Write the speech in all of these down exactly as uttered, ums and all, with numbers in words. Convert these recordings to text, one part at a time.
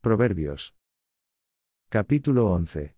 Proverbios. Capítulo once.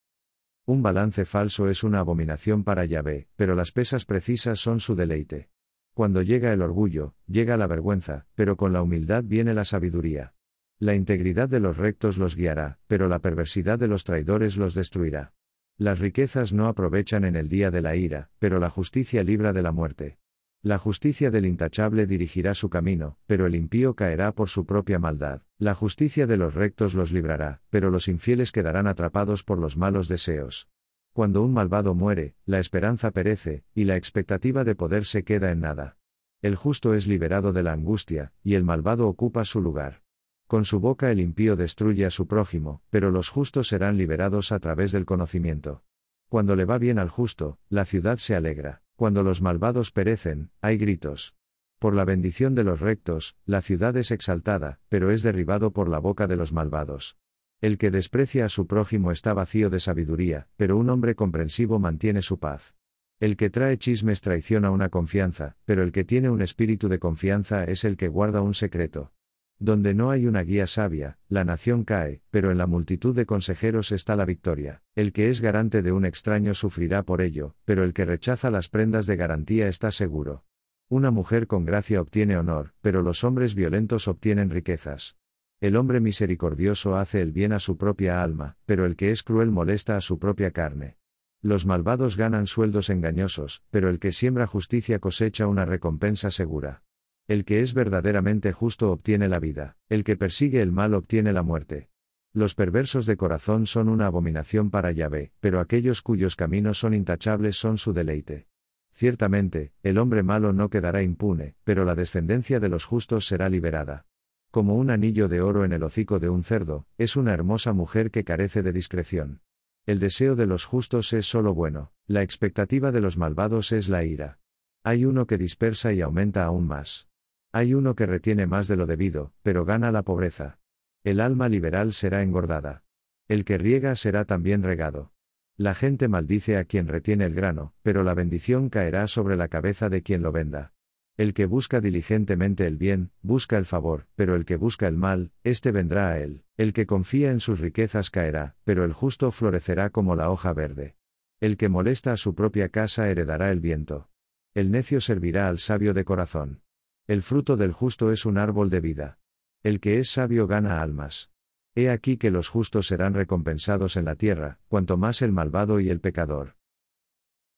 Un balance falso es una abominación para Yahvé, pero las pesas precisas son su deleite. Cuando llega el orgullo, llega la vergüenza, pero con la humildad viene la sabiduría. La integridad de los rectos los guiará, pero la perversidad de los traidores los destruirá. Las riquezas no aprovechan en el día de la ira, pero la justicia libra de la muerte. La justicia del intachable dirigirá su camino, pero el impío caerá por su propia maldad. La justicia de los rectos los librará, pero los infieles quedarán atrapados por los malos deseos. Cuando un malvado muere, la esperanza perece, y la expectativa de poder se queda en nada. El justo es liberado de la angustia, y el malvado ocupa su lugar. Con su boca el impío destruye a su prójimo, pero los justos serán liberados a través del conocimiento. Cuando le va bien al justo, la ciudad se alegra. Cuando los malvados perecen, hay gritos. Por la bendición de los rectos, la ciudad es exaltada, pero es derribado por la boca de los malvados. El que desprecia a su prójimo está vacío de sabiduría, pero un hombre comprensivo mantiene su paz. El que trae chismes traiciona una confianza, pero el que tiene un espíritu de confianza es el que guarda un secreto. Donde no hay una guía sabia, la nación cae, pero en la multitud de consejeros está la victoria. El que es garante de un extraño sufrirá por ello, pero el que rechaza las prendas de garantía está seguro. Una mujer con gracia obtiene honor, pero los hombres violentos obtienen riquezas. El hombre misericordioso hace el bien a su propia alma, pero el que es cruel molesta a su propia carne. Los malvados ganan sueldos engañosos, pero el que siembra justicia cosecha una recompensa segura. El que es verdaderamente justo obtiene la vida, el que persigue el mal obtiene la muerte. Los perversos de corazón son una abominación para Yahvé, pero aquellos cuyos caminos son intachables son su deleite. Ciertamente, el hombre malo no quedará impune, pero la descendencia de los justos será liberada. Como un anillo de oro en el hocico de un cerdo, es una hermosa mujer que carece de discreción. El deseo de los justos es solo bueno, la expectativa de los malvados es la ira. Hay uno que dispersa y aumenta aún más. Hay uno que retiene más de lo debido, pero gana la pobreza. El alma liberal será engordada. El que riega será también regado. La gente maldice a quien retiene el grano, pero la bendición caerá sobre la cabeza de quien lo venda. El que busca diligentemente el bien, busca el favor, pero el que busca el mal, éste vendrá a él. El que confía en sus riquezas caerá, pero el justo florecerá como la hoja verde. El que molesta a su propia casa heredará el viento. El necio servirá al sabio de corazón. El fruto del justo es un árbol de vida. El que es sabio gana almas. He aquí que los justos serán recompensados en la tierra, cuanto más el malvado y el pecador.